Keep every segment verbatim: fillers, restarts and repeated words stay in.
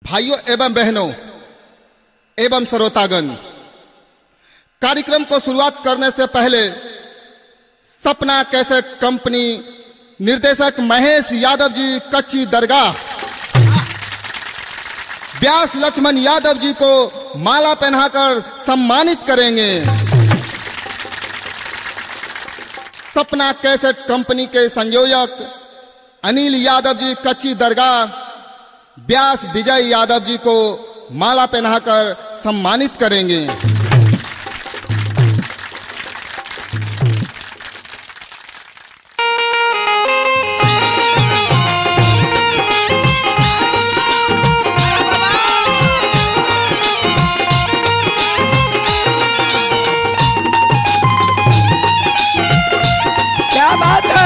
भाइयों एवं बहनों एवं श्रोतागण, कार्यक्रम को शुरुआत करने से पहले सपना कैसेट कंपनी निर्देशक महेश यादव जी कच्ची दरगाह व्यास लक्ष्मण यादव जी को माला पहनाकर सम्मानित करेंगे। सपना कैसेट कंपनी के संयोजक अनिल यादव जी कच्ची दरगाह व्यास विजय यादव जी को माला पहनाकर सम्मानित करेंगे। क्या बात है।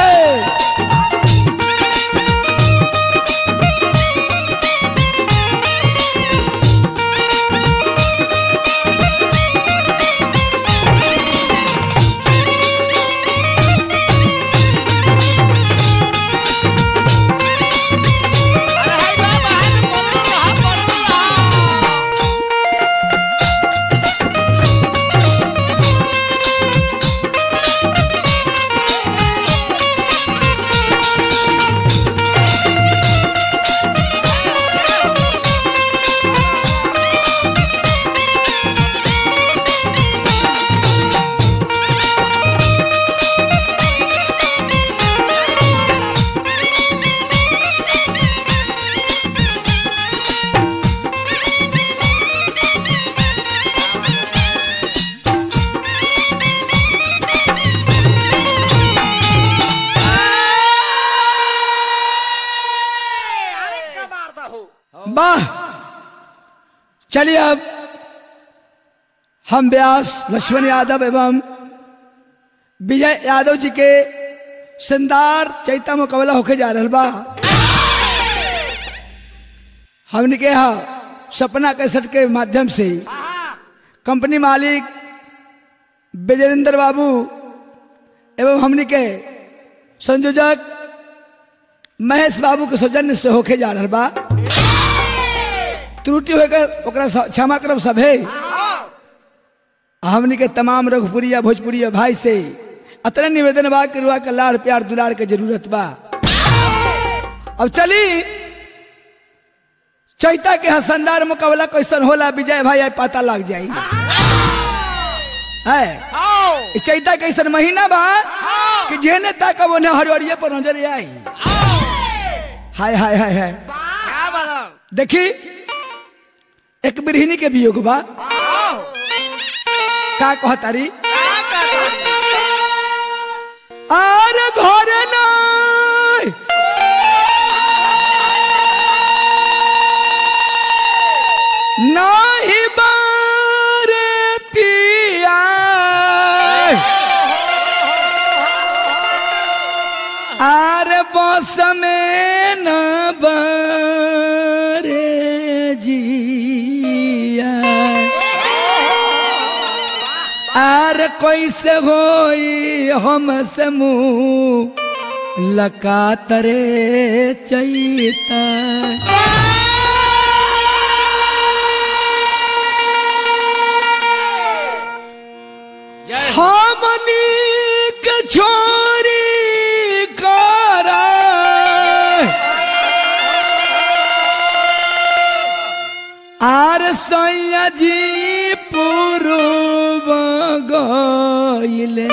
वाह, चलिए अब हम व्यास लक्ष्मण यादव एवं विजय यादव जी के शानदार चैता मुकाबला होके जा रहा बा। हमने के यहाँ सपना कैसेट के माध्यम से कंपनी मालिक विजेंद्र बाबू एवं हमने के संयोजक महेश बाबू के सौजन्य से होके जा रहा बा। त्रुटि होकर ओकरा क्षमा करब सभे। हमनी के तमाम रघुपुरिया भोजपुरिया भाई से अतने निवेदन बा कि रुआ के लाड़ प्यार दुलार के जरूरत बा। अब चली चैता के शानदार मुकाबला कैसन होला विजय भाई पता लग जाई है। चैता कैसन महीना बा कि जेने तक वो हरियरिये पर नजर आई। हाय हाय हाय हाय देखी एक बिरहिनी के वियोग बा। का कहतारी आर घर नहीं नहीं बारे पिया आर बस में न बारे जिया आर कैसे होई हमसे मुँह लकातरे चैता हमनी के छोरी करा आर सैया जी पूर्व गइले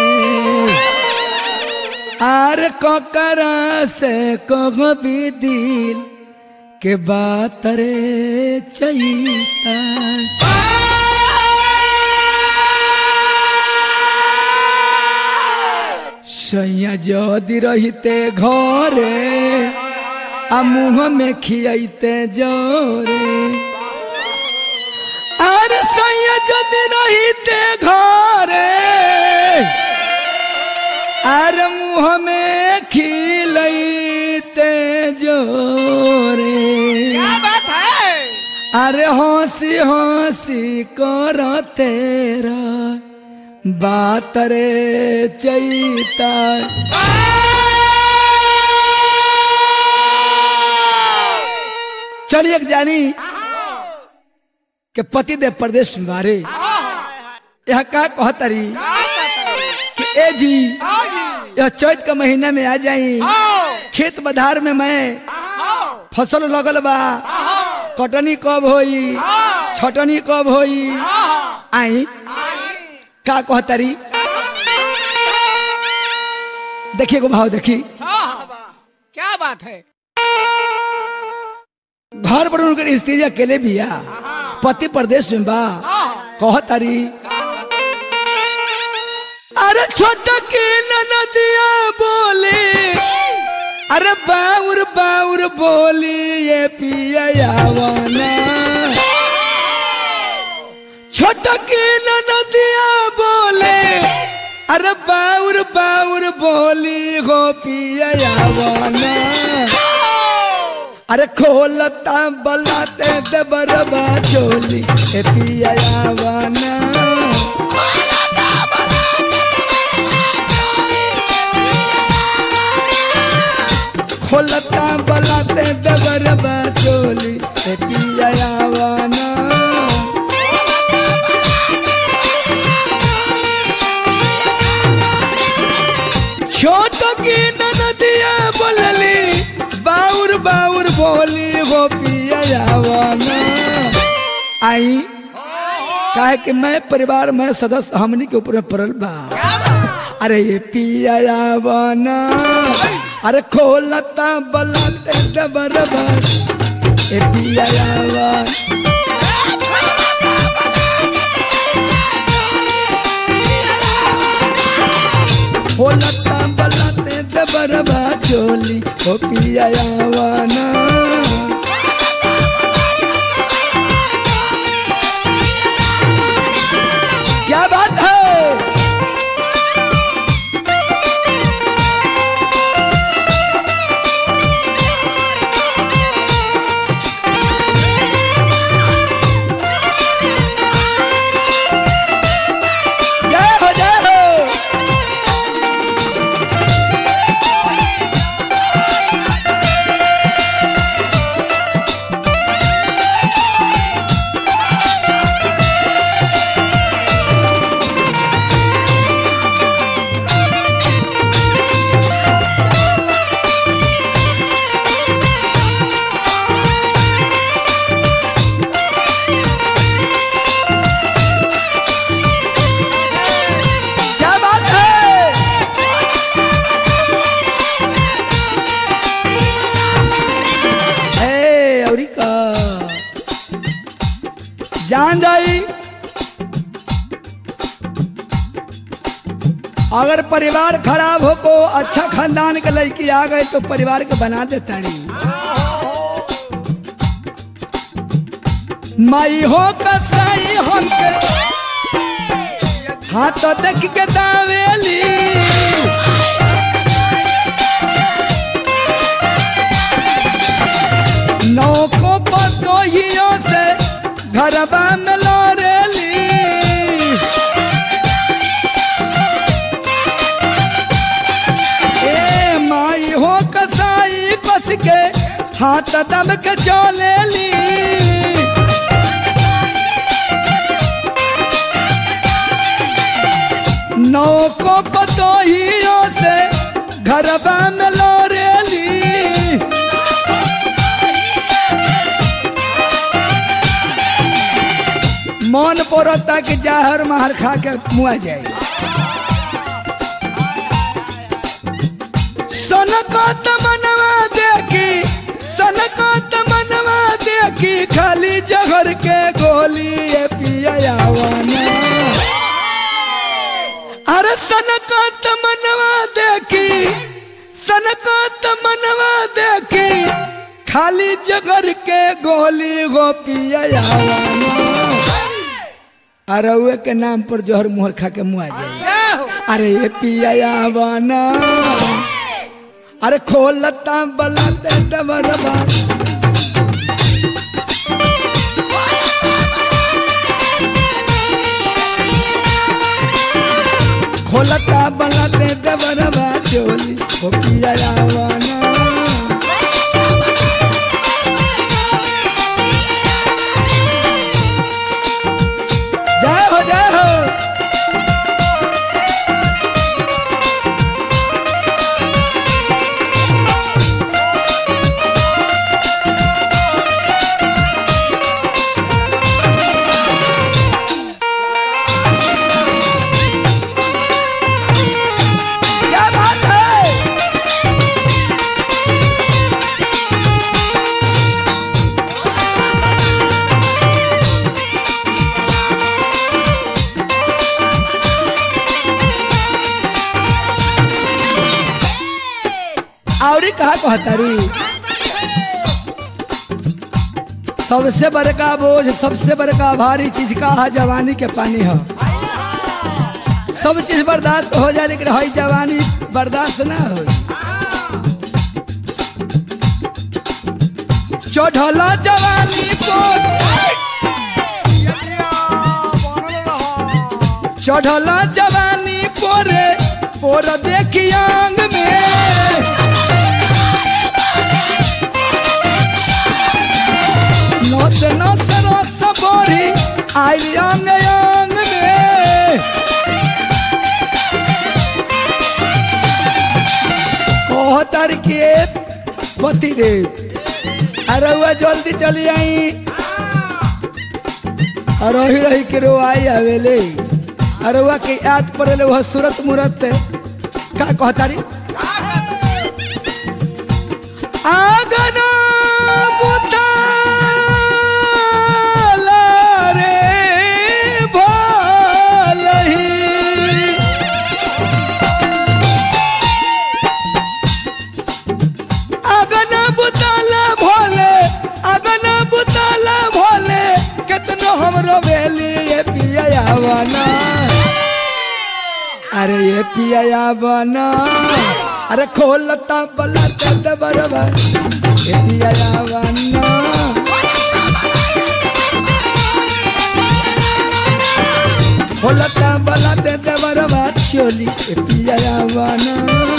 आर ककरा से कह भी दिल के बात रे चैता सैया जदि रहते घरे आ मुँह में खियाते जोरे आर सैया जदि रहते घरे आर मुँह में खिलते जोरे। क्या बात है। अरे हंसी हंसी कर तेरा बात रे चैता चलिए जानी के पति देव प्रदेश में बारे यह का कहतरी कि ए जी यह चैत का महीना में आ जाई खेत बधार में मैं फसल लगल बा कटनी कब होई छटनी कब होई आई का कहतरी देखिए को भाव देखी क्या बात है। घर पर उनके स्त्री अकेले भी आ पति प्रदेश में बा कहतरी अरे छोटा की नदिया बोले अरे बाउर बाउर बोली ये पियावाना छोटा की नदिया बोले अरे बाउर बाउर बोली हो पियावाना अरे खोलता बलाते दबरबा चोली ए पियावाना खोलता बलाते दबरबा चोली ए पियावाना छोट की नदिया बोलली बाउर बाउर बोली हो पियावाना आई काहे कि मैं परिवार में सदस्य हमनी के ऊपर पड़ल बा अरे ये पियावाना अरे खोलता बलाते दबरबा ए पियावाना खोलता बलाते दबरबा चोली हो पियावाना क्या बात है। जय हो जय हो जान जाई अगर परिवार खराब हो को अच्छा खानदान के लड़की आ गए तो परिवार के बना देता नहीं माई हो कसाई हमके हाथ तो देख के दावेली नौको पतोहियों से घरबा में लोरेली ए माई हो कसाई कस के हाथ दब के चलेली नौको पतोहियों से घरबा में लोरेली मन पोरता कि जहर मार खा के मुआ जाए सनको तमनवा देखी सनको तमनवा देखी खाली जहर के गोली ए पियावाना अरे सनको तमनवा देखी सनको तमनवा देखी खाली जहर के गोली हो पियावाना अरउए के नाम पर जोहर मुहर खा के मुआ जाए अरे ये पियावाना अरे खोलता बलाते दबरबा खोलता बलाते दबरबा चोली हो पियावाना का कहतारी सबसे बड़का बोझ सबसे बड़का भारी चीज का है जवानी के पानी है। सब चीज बर्दाश्त हो जाए लेकिन हई जवानी बर्दाश्त ना हो। चढ़ला जवानी पर चढ़ला जवानी पर पोर देखी आंग में नौस नौस नौस बोरी आई आंग आंग में कहतर के पति देव अरे हुआ जल्दी चली आई और रही रही के रो आई आवेले अरे हुआ के याद पड़े वह सूरत मूरत का कहतारी आगना बुता बना अरे ये पिया बना अरे खोलता बला चल बरबर ये पिया बना खोलता बला दे बरबर चोली ये पिया बना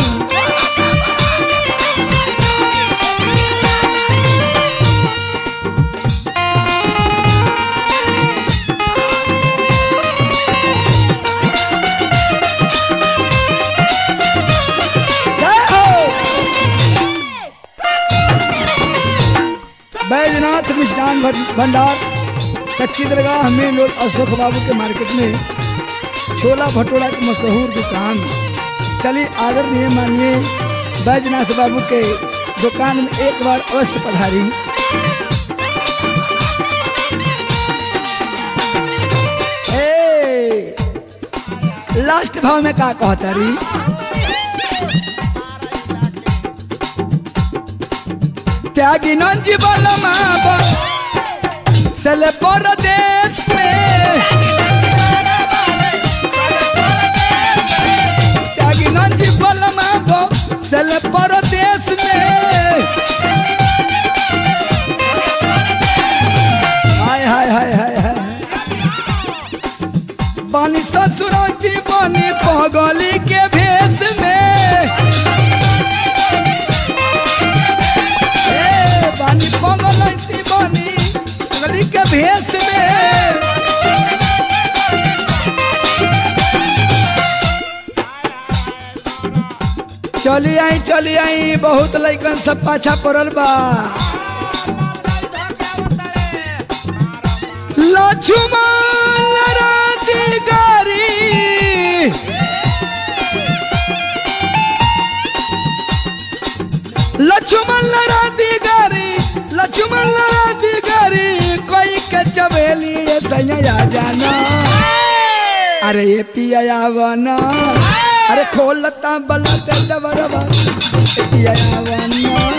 बैजनाथ मिष्ठान भंडार कच्ची दरगाह में लोग अशोक बाबू के मार्केट में छोला भटूरा की मशहूर दुकान। चलिए आदरणीय मानिए बैजनाथ बाबू के दुकान में एक बार अवश्य पधारी। लास्ट भाव में का कहता रही त्यागी नंजी बलमा चले परदेश में त्यागी नंजी बलमा चले परदेश में हाय हाय हाय हाय हाय बानी ससुराती बानी पगली के भेष में बानी पगली बानी पगली के भेष में चली आई चली आई बहुत लइकन सब पाछा पड़ल बा। लक्ष्मण राती गारी लक्ष्मण राती गारी लक्ष्मण राती गारी कोई के चमेली सैया जाना अरे ये पिया बना अरे खोलता बला दे बरबा पिया बना